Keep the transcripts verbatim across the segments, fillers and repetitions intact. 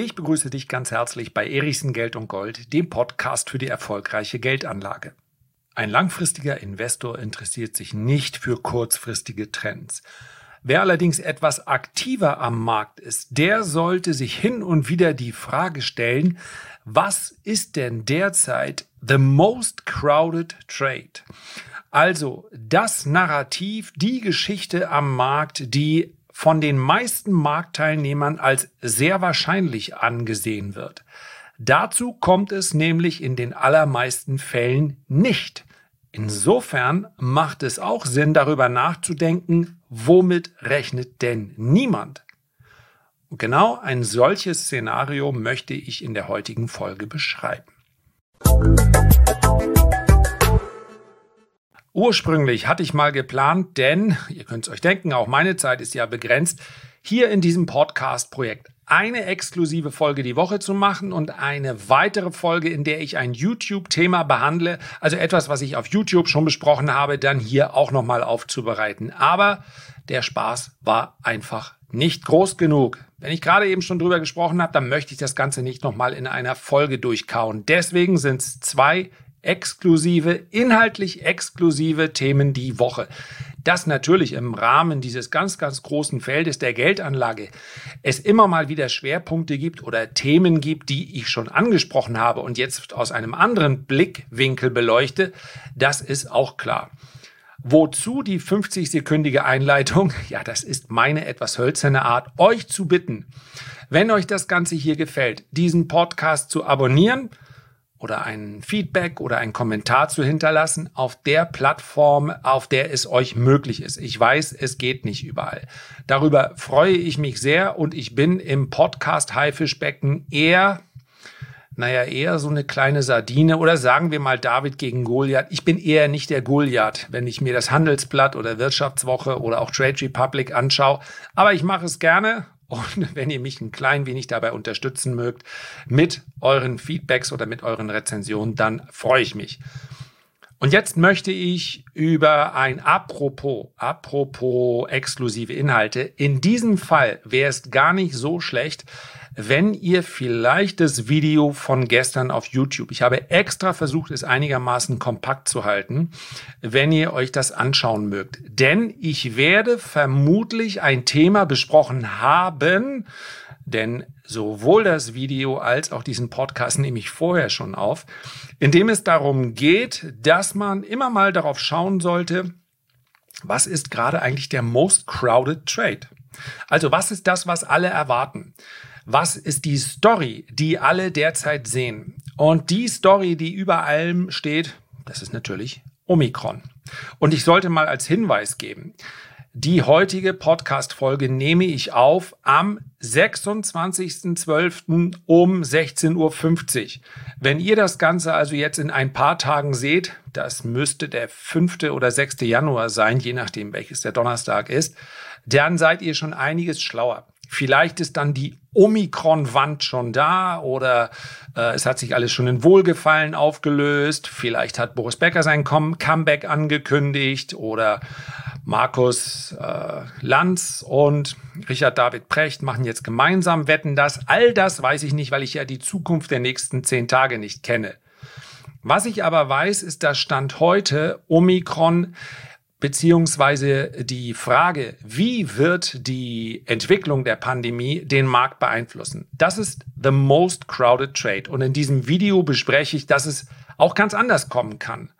Ich begrüße dich ganz herzlich bei Erichsen Geld und Gold, dem Podcast für die erfolgreiche Geldanlage. Ein langfristiger Investor interessiert sich nicht für kurzfristige Trends. Wer allerdings etwas aktiver am Markt ist, der sollte sich hin und wieder die Frage stellen, was ist denn derzeit the most crowded trade? Also das Narrativ, die Geschichte am Markt, die von den meisten Marktteilnehmern als sehr wahrscheinlich angesehen wird. Dazu kommt es nämlich in den allermeisten Fällen nicht. Insofern macht es auch Sinn, darüber nachzudenken, womit rechnet denn niemand? Und genau ein solches Szenario möchte ich in der heutigen Folge beschreiben. Ursprünglich hatte ich mal geplant, denn, ihr könnt es euch denken, auch meine Zeit ist ja begrenzt, hier in diesem Podcast-Projekt eine exklusive Folge die Woche zu machen und eine weitere Folge, in der ich ein YouTube-Thema behandle, also etwas, was ich auf YouTube schon besprochen habe, dann hier auch nochmal aufzubereiten. Aber der Spaß war einfach nicht groß genug. Wenn ich gerade eben schon drüber gesprochen habe, dann möchte ich das Ganze nicht nochmal in einer Folge durchkauen. Deswegen sind es zwei exklusive, inhaltlich exklusive Themen die Woche. Das natürlich im Rahmen dieses ganz, ganz großen Feldes der Geldanlage es immer mal wieder Schwerpunkte gibt oder Themen gibt, die ich schon angesprochen habe und jetzt aus einem anderen Blickwinkel beleuchte, das ist auch klar. Wozu die fünfzig-sekündige Einleitung? Ja, das ist meine etwas hölzerne Art, euch zu bitten, wenn euch das Ganze hier gefällt, diesen Podcast zu abonnieren oder ein Feedback oder einen Kommentar zu hinterlassen auf der Plattform, auf der es euch möglich ist. Ich weiß, es geht nicht überall. Darüber freue ich mich sehr und ich bin im Podcast-Haifischbecken eher, naja, eher so eine kleine Sardine oder sagen wir mal David gegen Goliath. Ich bin eher nicht der Goliath, wenn ich mir das Handelsblatt oder Wirtschaftswoche oder auch Trade Republic anschaue. Aber ich mache es gerne. Und wenn ihr mich ein klein wenig dabei unterstützen mögt mit euren Feedbacks oder mit euren Rezensionen, dann freue ich mich. Und jetzt möchte ich über ein Apropos, apropos exklusive Inhalte. In diesem Fall wäre es gar nicht so schlecht, wenn ihr vielleicht das Video von gestern auf YouTube, ich habe extra versucht, es einigermaßen kompakt zu halten, wenn ihr euch das anschauen mögt. Denn ich werde vermutlich ein Thema besprochen haben, denn sowohl das Video als auch diesen Podcast nehme ich vorher schon auf, in dem es darum geht, dass man immer mal darauf schauen sollte, was ist gerade eigentlich der most crowded trade? Also was ist das, was alle erwarten? Was ist die Story, die alle derzeit sehen? Und die Story, die über allem steht, das ist natürlich Omikron. Und ich sollte mal als Hinweis geben, die heutige Podcast-Folge nehme ich auf am sechsundzwanzigsten zwölften um sechzehn Uhr fünfzig. Wenn ihr das Ganze also jetzt in ein paar Tagen seht, das müsste der fünfte oder sechste Januar sein, je nachdem welches der Donnerstag ist, dann seid ihr schon einiges schlauer. Vielleicht ist dann die Omikron-Wand schon da oder äh, es hat sich alles schon in Wohlgefallen aufgelöst. Vielleicht hat Boris Becker sein Com- Comeback angekündigt oder Markus äh, Lanz und Richard David Precht machen jetzt gemeinsam Wetten, das. All das weiß ich nicht, weil ich ja die Zukunft der nächsten zehn Tage nicht kenne. Was ich aber weiß, ist, dass Stand heute Omikron beziehungsweise die Frage, wie wird die Entwicklung der Pandemie den Markt beeinflussen? Das ist the most crowded trade. Und in diesem Video bespreche ich, dass es auch ganz anders kommen kann.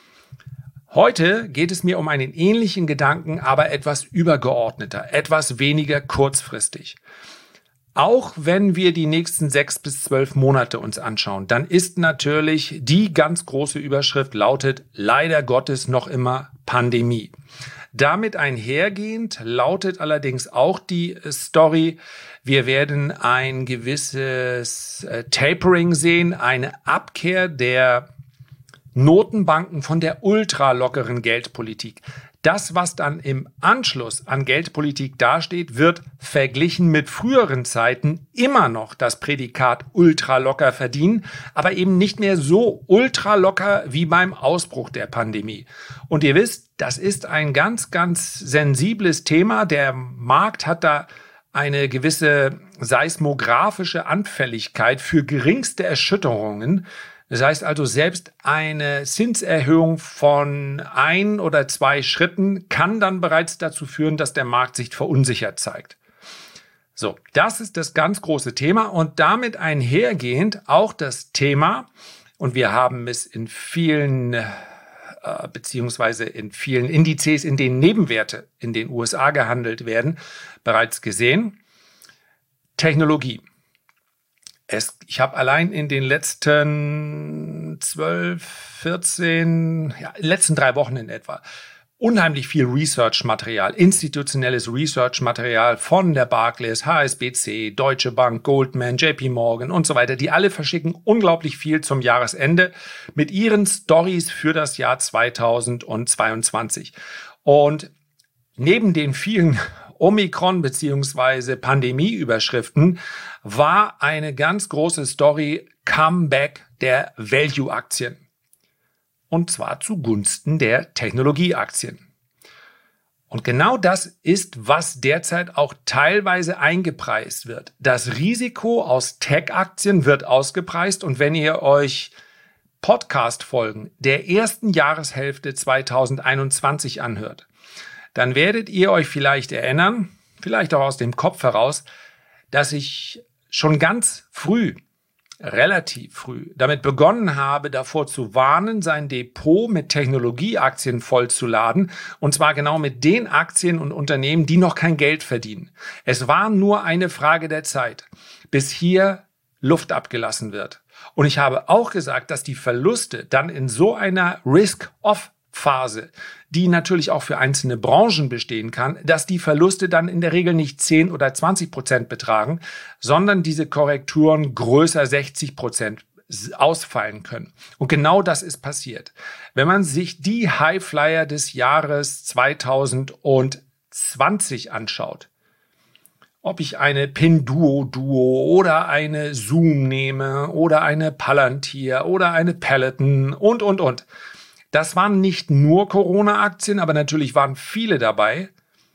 Heute geht es mir um einen ähnlichen Gedanken, aber etwas übergeordneter, etwas weniger kurzfristig. Auch wenn wir die nächsten sechs bis zwölf Monate uns anschauen, dann ist natürlich die ganz große Überschrift lautet leider Gottes noch immer Pandemie. Damit einhergehend lautet allerdings auch die Story, wir werden ein gewisses äh, Tapering sehen, eine Abkehr der Notenbanken von der ultralockeren Geldpolitik. Das, was dann im Anschluss an Geldpolitik dasteht, wird verglichen mit früheren Zeiten immer noch das Prädikat ultralocker verdienen, aber eben nicht mehr so ultralocker wie beim Ausbruch der Pandemie. Und ihr wisst, das ist ein ganz, ganz sensibles Thema. Der Markt hat da eine gewisse seismografische Anfälligkeit für geringste Erschütterungen. Das heißt also, selbst eine Zinserhöhung von ein oder zwei Schritten kann dann bereits dazu führen, dass der Markt sich verunsichert zeigt. So, das ist das ganz große Thema und damit einhergehend auch das Thema, und wir haben es in vielen, äh, beziehungsweise in vielen Indizes, in denen Nebenwerte in den U S A gehandelt werden, bereits gesehen, Technologie. Es, ich habe allein in den letzten zwölf, vierzehn, ja, letzten drei Wochen in etwa unheimlich viel Research-Material, institutionelles Research-Material von der Barclays, H S B C, Deutsche Bank, Goldman, J P Morgan und so weiter. Die alle verschicken unglaublich viel zum Jahresende mit ihren Stories für das Jahr zweitausendzweiundzwanzig. Und neben den vielen Omikron- bzw. Pandemie-Überschriften war eine ganz große Story Comeback der Value-Aktien. Und zwar zugunsten der Technologieaktien. Und genau das ist, was derzeit auch teilweise eingepreist wird. Das Risiko aus Tech-Aktien wird ausgepreist. Und wenn ihr euch Podcast-Folgen der ersten Jahreshälfte zweitausendeinundzwanzig anhört, dann werdet ihr euch vielleicht erinnern, vielleicht auch aus dem Kopf heraus, dass ich schon ganz früh, relativ früh, damit begonnen habe, davor zu warnen, sein Depot mit Technologieaktien vollzuladen, und zwar genau mit den Aktien und Unternehmen, die noch kein Geld verdienen. Es war nur eine Frage der Zeit, bis hier Luft abgelassen wird. Und ich habe auch gesagt, dass die Verluste dann in so einer Risk-Off-Phase, die natürlich auch für einzelne Branchen bestehen kann, dass die Verluste dann in der Regel nicht zehn oder zwanzig Prozent betragen, sondern diese Korrekturen größer sechzig Prozent ausfallen können. Und genau das ist passiert. Wenn man sich die Highflyer des Jahres zweitausendzwanzig anschaut, ob ich eine Pinduoduo oder eine Zoom nehme oder eine Palantir oder eine Peloton und, und, und. Das waren nicht nur Corona-Aktien, aber natürlich waren viele dabei.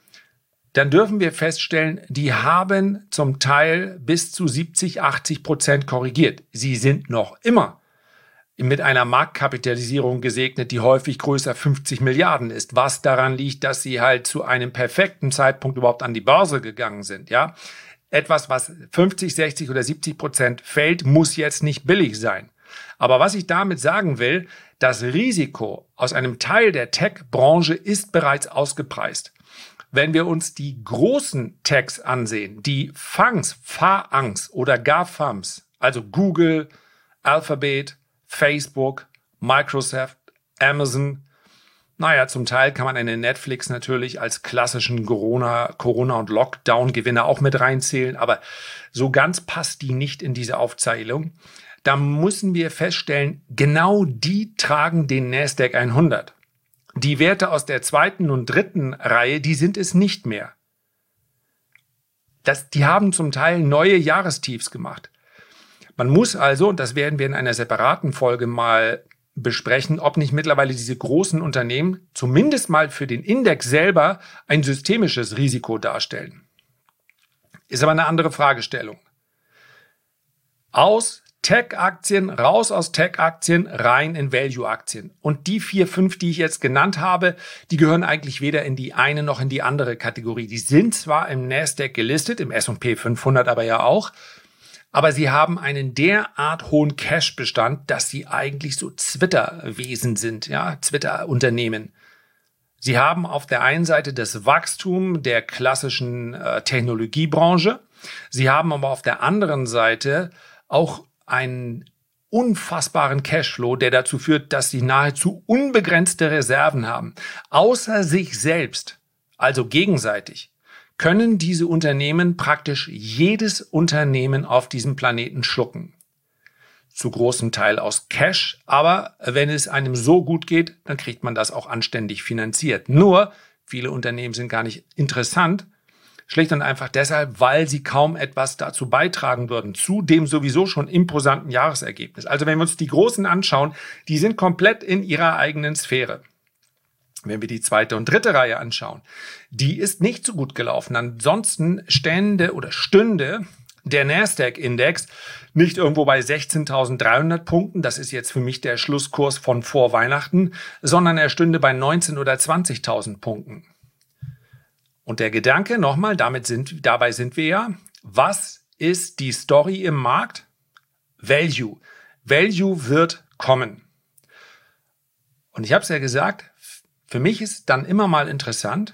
Dann dürfen wir feststellen, die haben zum Teil bis zu siebzig, achtzig Prozent korrigiert. Sie sind noch immer mit einer Marktkapitalisierung gesegnet, die häufig größer fünfzig Milliarden ist, was daran liegt, dass sie halt zu einem perfekten Zeitpunkt überhaupt an die Börse gegangen sind. Ja, etwas, was fünfzig, sechzig oder siebzig Prozent fällt, muss jetzt nicht billig sein. Aber was ich damit sagen will, das Risiko aus einem Teil der Tech-Branche ist bereits ausgepreist. Wenn wir uns die großen Techs ansehen, die Fangs, Faangs oder GAFAMs, also Google, Alphabet, Facebook, Microsoft, Amazon, naja, zum Teil kann man eine Netflix natürlich als klassischen Corona, Corona- und Lockdown-Gewinner auch mit reinzählen, aber so ganz passt die nicht in diese Aufzählung. Da müssen wir feststellen, genau die tragen den Nasdaq hundert. Die Werte aus der zweiten und dritten Reihe, die sind es nicht mehr. Das, die haben zum Teil neue Jahrestiefs gemacht. Man muss also, und das werden wir in einer separaten Folge mal besprechen, ob nicht mittlerweile diese großen Unternehmen zumindest mal für den Index selber ein systemisches Risiko darstellen. Ist aber eine andere Fragestellung. Aus Tech-Aktien, raus aus Tech-Aktien, rein in Value-Aktien. Und die vier, fünf, die ich jetzt genannt habe, die gehören eigentlich weder in die eine noch in die andere Kategorie. Die sind zwar im Nasdaq gelistet, im S und P fünfhundert aber ja auch, aber sie haben einen derart hohen Cash-Bestand, dass sie eigentlich so Twitter-Wesen sind, ja, Twitter-Unternehmen. Sie haben auf der einen Seite das Wachstum der klassischen äh, Technologiebranche, sie haben aber auf der anderen Seite auch einen unfassbaren Cashflow, der dazu führt, dass sie nahezu unbegrenzte Reserven haben. Außer sich selbst, also gegenseitig, können diese Unternehmen praktisch jedes Unternehmen auf diesem Planeten schlucken. Zu großem Teil aus Cash, aber wenn es einem so gut geht, dann kriegt man das auch anständig finanziert. Nur, viele Unternehmen sind gar nicht interessant, schlicht und einfach deshalb, weil sie kaum etwas dazu beitragen würden, zu dem sowieso schon imposanten Jahresergebnis. Also wenn wir uns die Großen anschauen, die sind komplett in ihrer eigenen Sphäre. Wenn wir die zweite und dritte Reihe anschauen, die ist nicht so gut gelaufen. Ansonsten stände oder stünde der Nasdaq-Index nicht irgendwo bei sechzehntausenddreihundert Punkten, das ist jetzt für mich der Schlusskurs von vor Weihnachten, sondern er stünde bei neunzehntausend oder zwanzigtausend Punkten. Und der Gedanke, nochmal, damit sind, dabei sind wir ja, was ist die Story im Markt? Value. Value wird kommen. Und ich habe es ja gesagt, für mich ist dann immer mal interessant,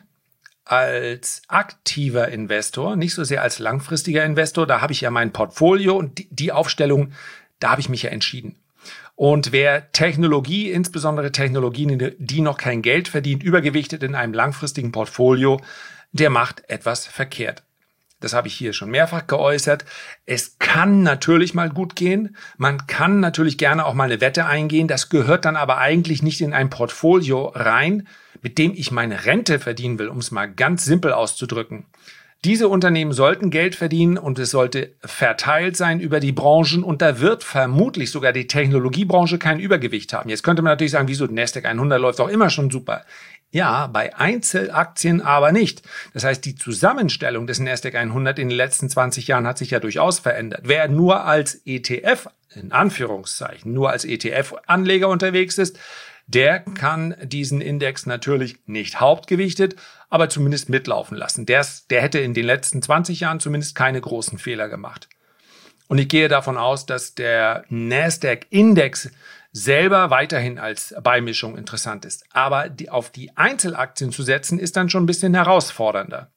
als aktiver Investor, nicht so sehr als langfristiger Investor, da habe ich ja mein Portfolio und die, die Aufstellung, da habe ich mich ja entschieden. Und wer Technologie, insbesondere Technologien, die noch kein Geld verdient, übergewichtet in einem langfristigen Portfolio, der macht etwas verkehrt. Das habe ich hier schon mehrfach geäußert. Es kann natürlich mal gut gehen. Man kann natürlich gerne auch mal eine Wette eingehen. Das gehört dann aber eigentlich nicht in ein Portfolio rein, mit dem ich meine Rente verdienen will, um es mal ganz simpel auszudrücken. Diese Unternehmen sollten Geld verdienen und es sollte verteilt sein über die Branchen und da wird vermutlich sogar die Technologiebranche kein Übergewicht haben. Jetzt könnte man natürlich sagen, wieso, Nasdaq hundert läuft doch immer schon super. Ja, bei Einzelaktien aber nicht. Das heißt, die Zusammenstellung des Nasdaq hundert in den letzten zwanzig Jahren hat sich ja durchaus verändert. Wer nur als E T F, in Anführungszeichen, nur als E T F-Anleger unterwegs ist, der kann diesen Index natürlich nicht hauptgewichtet, aber zumindest mitlaufen lassen. Der, der hätte in den letzten zwanzig Jahren zumindest keine großen Fehler gemacht. Und ich gehe davon aus, dass der Nasdaq-Index selber weiterhin als Beimischung interessant ist. Aber die, auf die Einzelaktien zu setzen, ist dann schon ein bisschen herausfordernder.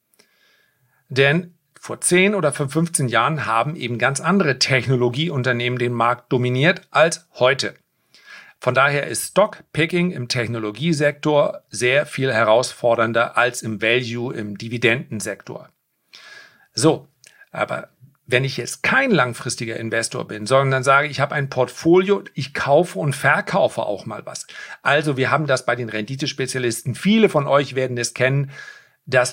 Denn vor zehn oder fünfzehn Jahren haben eben ganz andere Technologieunternehmen den Markt dominiert als heute. Von daher ist Stockpicking im Technologiesektor sehr viel herausfordernder als im Value, im Dividendensektor. So, aber wenn ich jetzt kein langfristiger Investor bin, sondern sage, ich habe ein Portfolio, ich kaufe und verkaufe auch mal was. Also wir haben das bei den Renditespezialisten. Viele von euch werden es kennen, dass,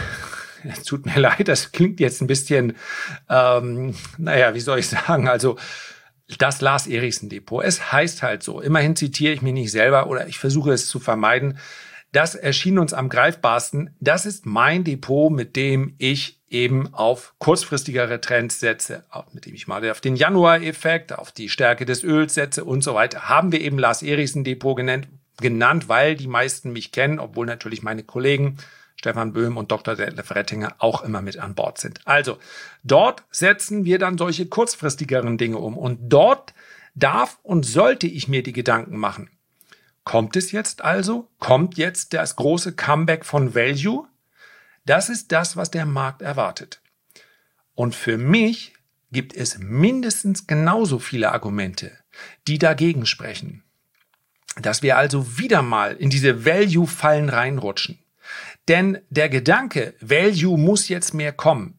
es tut mir leid, das klingt jetzt ein bisschen, ähm, naja, wie soll ich sagen, also das Lars Erichsen Depot. Es heißt halt so, immerhin zitiere ich mich nicht selber oder ich versuche es zu vermeiden. Das erschien uns am greifbarsten. Das ist mein Depot, mit dem ich eben auf kurzfristigere Trends setze, mit dem ich mal auf den Januar-Effekt, auf die Stärke des Öls setze und so weiter. Haben wir eben Lars Erichsen Depot genannt, genannt, weil die meisten mich kennen, obwohl natürlich meine Kollegen Stefan Böhm und Doktor Detlef Rettinger auch immer mit an Bord sind. Also, dort setzen wir dann solche kurzfristigeren Dinge um. Und dort darf und sollte ich mir die Gedanken machen. Kommt es jetzt also? Kommt jetzt das große Comeback von Value? Das ist das, was der Markt erwartet. Und für mich gibt es mindestens genauso viele Argumente, die dagegen sprechen. Dass wir also wieder mal in diese Value-Fallen reinrutschen. Denn der Gedanke, Value muss jetzt mehr kommen,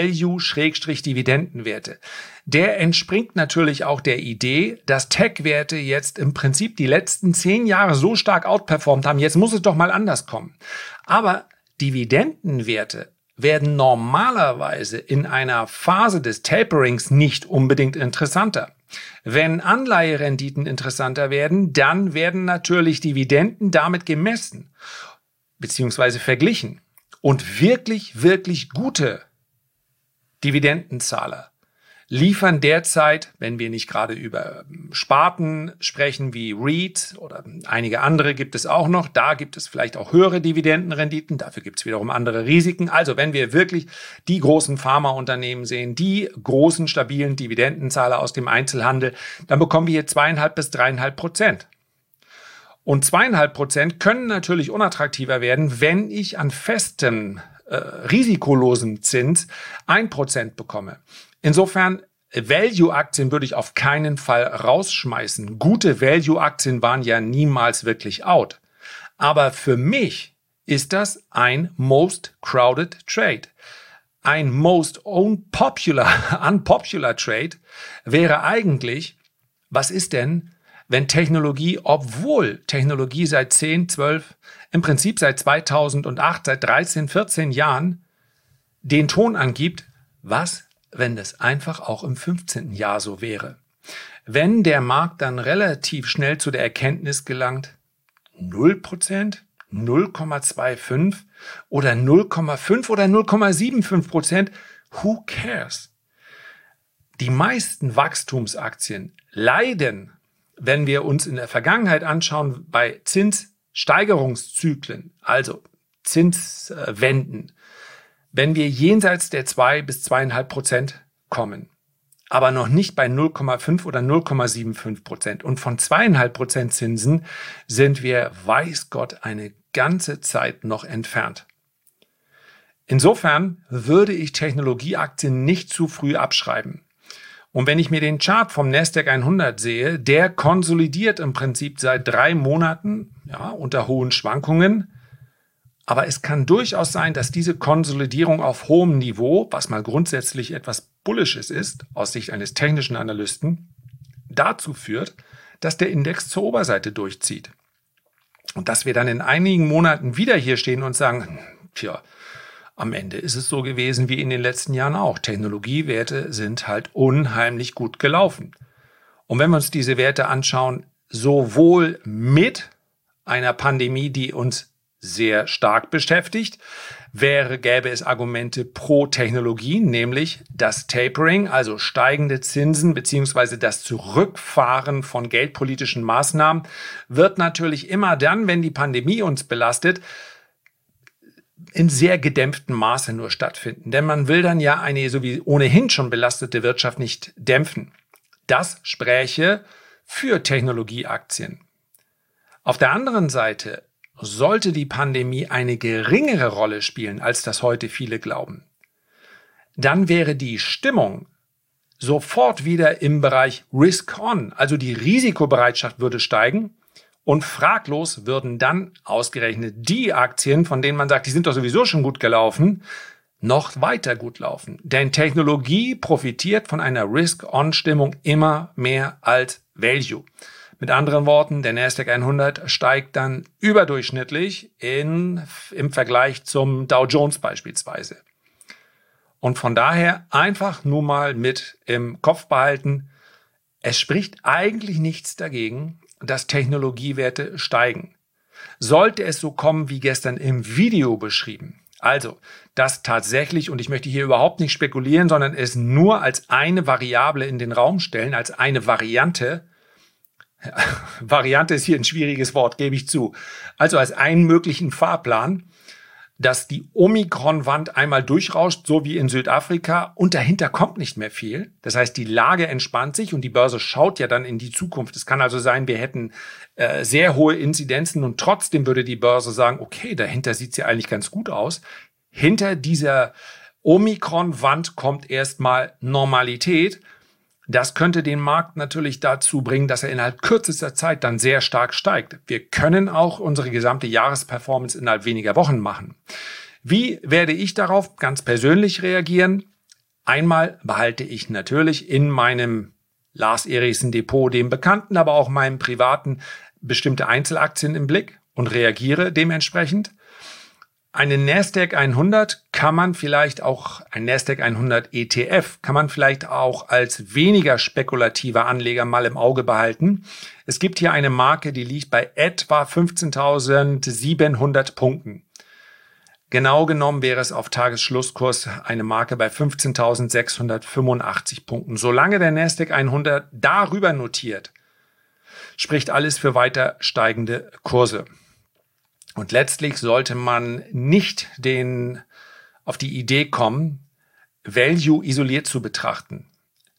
Value-Dividendenwerte, der entspringt natürlich auch der Idee, dass Tech-Werte jetzt im Prinzip die letzten zehn Jahre so stark outperformt haben, jetzt muss es doch mal anders kommen. Aber Dividendenwerte werden normalerweise in einer Phase des Taperings nicht unbedingt interessanter. Wenn Anleiherenditen interessanter werden, dann werden natürlich Dividenden damit gemessen beziehungsweise verglichen. Und wirklich, wirklich gute Dividendenzahler liefern derzeit, wenn wir nicht gerade über Sparten sprechen wie REIT oder einige andere gibt es auch noch, da gibt es vielleicht auch höhere Dividendenrenditen, dafür gibt es wiederum andere Risiken. Also wenn wir wirklich die großen Pharmaunternehmen sehen, die großen, stabilen Dividendenzahler aus dem Einzelhandel, dann bekommen wir hier zweieinhalb bis dreieinhalb Prozent. Und zweieinhalb Prozent können natürlich unattraktiver werden, wenn ich an festem, äh, risikolosen Zins ein Prozent bekomme. Insofern, Value-Aktien würde ich auf keinen Fall rausschmeißen. Gute Value-Aktien waren ja niemals wirklich out. Aber für mich ist das ein Most Crowded Trade. Ein Most Unpopular, Unpopular Trade wäre eigentlich, was ist denn, wenn Technologie, obwohl Technologie seit zehn, zwölf, im Prinzip seit zweitausendacht, seit dreizehn, vierzehn Jahren den Ton angibt, was, wenn das einfach auch im fünfzehnten Jahr so wäre? Wenn der Markt dann relativ schnell zu der Erkenntnis gelangt, null Prozent, null Komma fünfundzwanzig oder null Komma fünf oder null Komma fünfundsiebzig Prozent. Who cares? Die meisten Wachstumsaktien leiden, wenn wir uns in der Vergangenheit anschauen, bei Zinssteigerungszyklen, also Zinswenden, wenn wir jenseits der zwei bis zwei Komma fünf Prozent kommen, aber noch nicht bei null Komma fünf oder null Komma fünfundsiebzig Prozent. Und von zwei Komma fünf Prozent Zinsen sind wir, weiß Gott, eine ganze Zeit noch entfernt. Insofern würde ich Technologieaktien nicht zu früh abschreiben. Und wenn ich mir den Chart vom Nasdaq hundert sehe, der konsolidiert im Prinzip seit drei Monaten, ja, unter hohen Schwankungen. Aber es kann durchaus sein, dass diese Konsolidierung auf hohem Niveau, was mal grundsätzlich etwas Bullisches ist, aus Sicht eines technischen Analysten, dazu führt, dass der Index zur Oberseite durchzieht. Und dass wir dann in einigen Monaten wieder hier stehen und sagen, tja, am Ende ist es so gewesen wie in den letzten Jahren auch. Technologiewerte sind halt unheimlich gut gelaufen. Und wenn wir uns diese Werte anschauen, sowohl mit einer Pandemie, die uns sehr stark beschäftigt, wäre, gäbe es Argumente pro Technologie, nämlich das Tapering, also steigende Zinsen beziehungsweise das Zurückfahren von geldpolitischen Maßnahmen, wird natürlich immer dann, wenn die Pandemie uns belastet, in sehr gedämpftem Maße nur stattfinden. Denn man will dann ja eine so wie ohnehin schon belastete Wirtschaft nicht dämpfen. Das spräche für Technologieaktien. Auf der anderen Seite sollte die Pandemie eine geringere Rolle spielen, als das heute viele glauben, dann wäre die Stimmung sofort wieder im Bereich Risk-On, also die Risikobereitschaft würde steigen und fraglos würden dann ausgerechnet die Aktien, von denen man sagt, die sind doch sowieso schon gut gelaufen, noch weiter gut laufen. Denn Technologie profitiert von einer Risk-On-Stimmung immer mehr als Value. Mit anderen Worten, der Nasdaq hundert steigt dann überdurchschnittlich in, im Vergleich zum Dow Jones beispielsweise. Und von daher einfach nur mal mit im Kopf behalten, es spricht eigentlich nichts dagegen, dass Technologiewerte steigen. Sollte es so kommen wie gestern im Video beschrieben, also dass tatsächlich, und ich möchte hier überhaupt nicht spekulieren, sondern es nur als eine Variable in den Raum stellen, als eine Variante, Variante ist hier ein schwieriges Wort, gebe ich zu. Also als einen möglichen Fahrplan, dass die Omikron-Wand einmal durchrauscht, so wie in Südafrika, und dahinter kommt nicht mehr viel. Das heißt, die Lage entspannt sich und die Börse schaut ja dann in die Zukunft. Es kann also sein, wir hätten äh, sehr hohe Inzidenzen und trotzdem würde die Börse sagen, okay, dahinter sieht es ja eigentlich ganz gut aus. Hinter dieser Omikron-Wand kommt erstmal Normalität. Das könnte den Markt natürlich dazu bringen, dass er innerhalb kürzester Zeit dann sehr stark steigt. Wir können auch unsere gesamte Jahresperformance innerhalb weniger Wochen machen. Wie werde ich darauf ganz persönlich reagieren? Einmal behalte ich natürlich in meinem Lars Erichsen Depot, dem bekannten, aber auch meinem privaten, bestimmte Einzelaktien im Blick und reagiere dementsprechend. Einen Nasdaq hundert kann man vielleicht auch, ein Nasdaq hundert E T F, kann man vielleicht auch als weniger spekulativer Anleger mal im Auge behalten. Es gibt hier eine Marke, die liegt bei etwa fünfzehntausendsiebenhundert Punkten. Genau genommen wäre es auf Tagesschlusskurs eine Marke bei fünfzehntausendsechshundertfünfundachtzig Punkten. Solange der Nasdaq hundert darüber notiert, spricht alles für weiter steigende Kurse. Und letztlich sollte man nicht den, auf die Idee kommen, Value isoliert zu betrachten.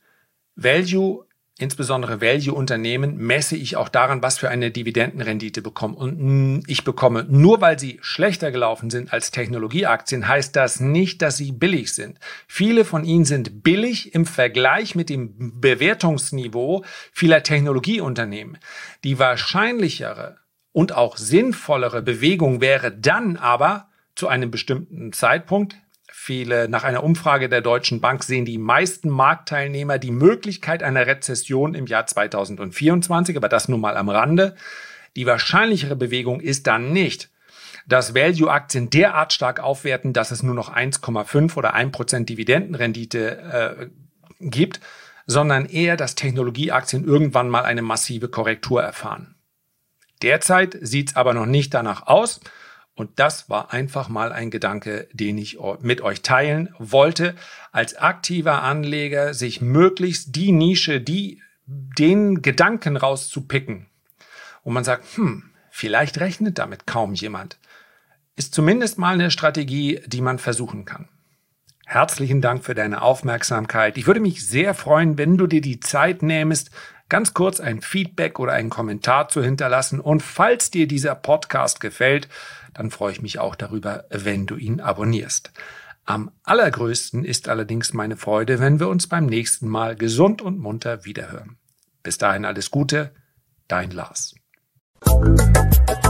Value, insbesondere Value-Unternehmen, messe ich auch daran, was für eine Dividendenrendite bekomme. Und ich bekomme, nur weil sie schlechter gelaufen sind als Technologieaktien, heißt das nicht, dass sie billig sind. Viele von ihnen sind billig im Vergleich mit dem Bewertungsniveau vieler Technologieunternehmen. Die wahrscheinlichere und auch sinnvollere Bewegung wäre dann aber zu einem bestimmten Zeitpunkt, viele, nach einer Umfrage der Deutschen Bank sehen die meisten Marktteilnehmer die Möglichkeit einer Rezession im Jahr zweitausendvierundzwanzig, aber das nur mal am Rande. Die wahrscheinlichere Bewegung ist dann nicht, dass Value-Aktien derart stark aufwerten, dass es nur noch eins Komma fünf oder ein Prozent Dividendenrendite äh, gibt, sondern eher, dass Technologieaktien irgendwann mal eine massive Korrektur erfahren. Derzeit sieht es aber noch nicht danach aus Und das war einfach mal ein Gedanke, den ich mit euch teilen wollte. Als aktiver Anleger sich möglichst die Nische, die, den Gedanken rauszupicken, wo man sagt, hm, vielleicht rechnet damit kaum jemand, ist zumindest mal eine Strategie, die man versuchen kann. Herzlichen Dank für deine Aufmerksamkeit. Ich würde mich sehr freuen, wenn du dir die Zeit nähmest, ganz kurz ein Feedback oder einen Kommentar zu hinterlassen. Und falls dir dieser Podcast gefällt, dann freue ich mich auch darüber, wenn du ihn abonnierst. Am allergrößten ist allerdings meine Freude, wenn wir uns beim nächsten Mal gesund und munter wiederhören. Bis dahin alles Gute, dein Lars.